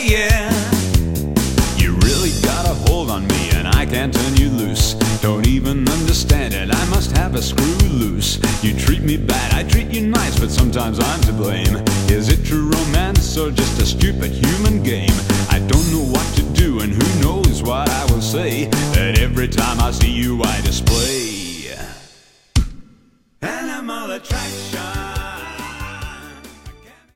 yeah. You really got a hold on me and I can't turn you loose. Don't even understand it, I must have a screw loose. You treat me bad, I treat you nice, but sometimes I'm to blame. Is it true romance or just a stupid human game? I don't know what to do and who knows what I will say, that every time I see you I display animal attraction.